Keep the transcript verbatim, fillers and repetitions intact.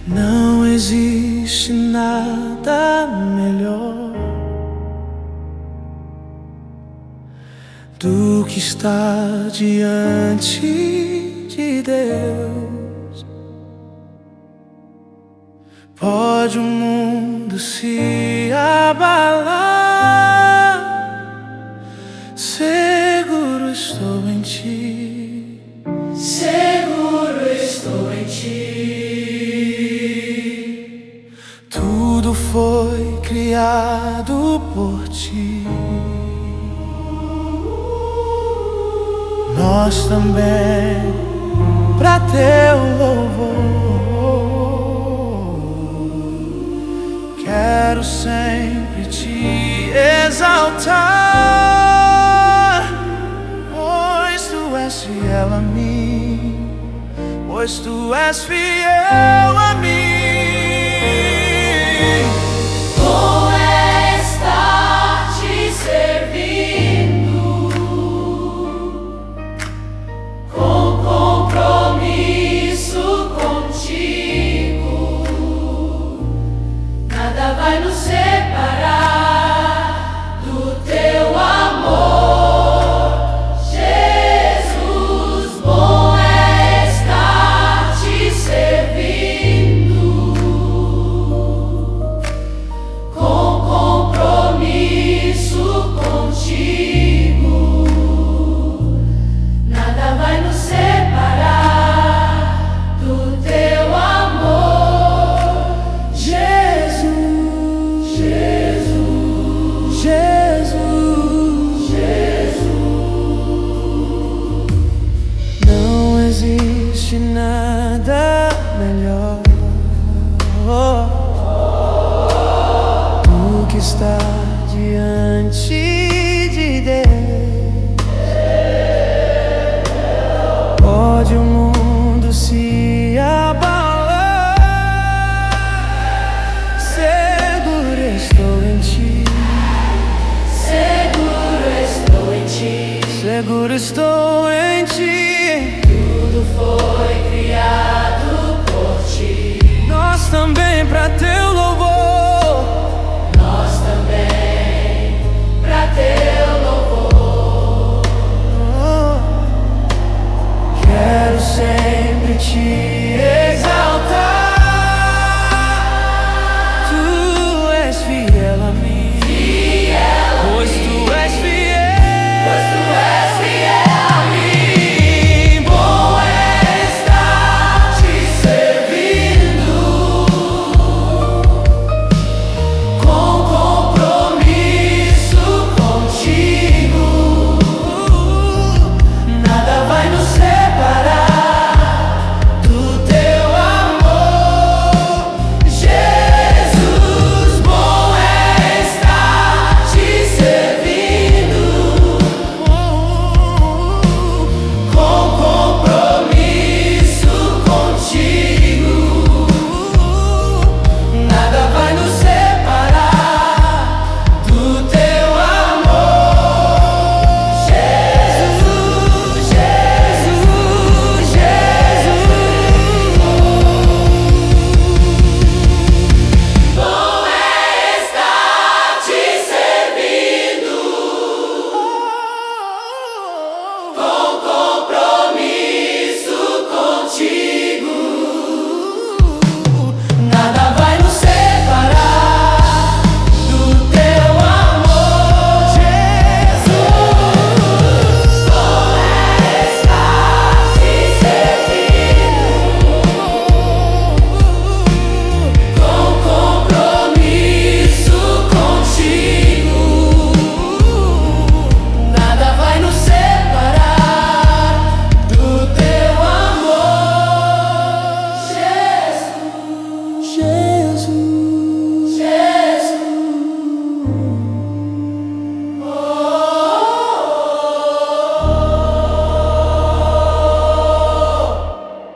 Não existe nada melhor do que estar diante de Deus. Pode o mundo se abalar, seguro estou em Ti, seguro estou em Ti. Tudo foi criado por Ti. Nós também, pra Teu louvor, quero sempre Te exaltar, pois Tu és fiel a mim, pois Tu és fiel a mim. Bom é estar Te servindo com compromisso contigo. Nada vai nos separar do Teu amor, Jesus. Bom é estar Te servindo com compromisso contigo. Nada vai nos separar do Teu amor, Jesus, Jesus, Jesus, Jesus. não existe nada melhor do que estar diante de Deus. Pode o mundo se abalar, seguro estou em Ti, Seguro estou em Ti. seguro estou em Ti. Tudo foi criado por Ti. Nós também, pra Teu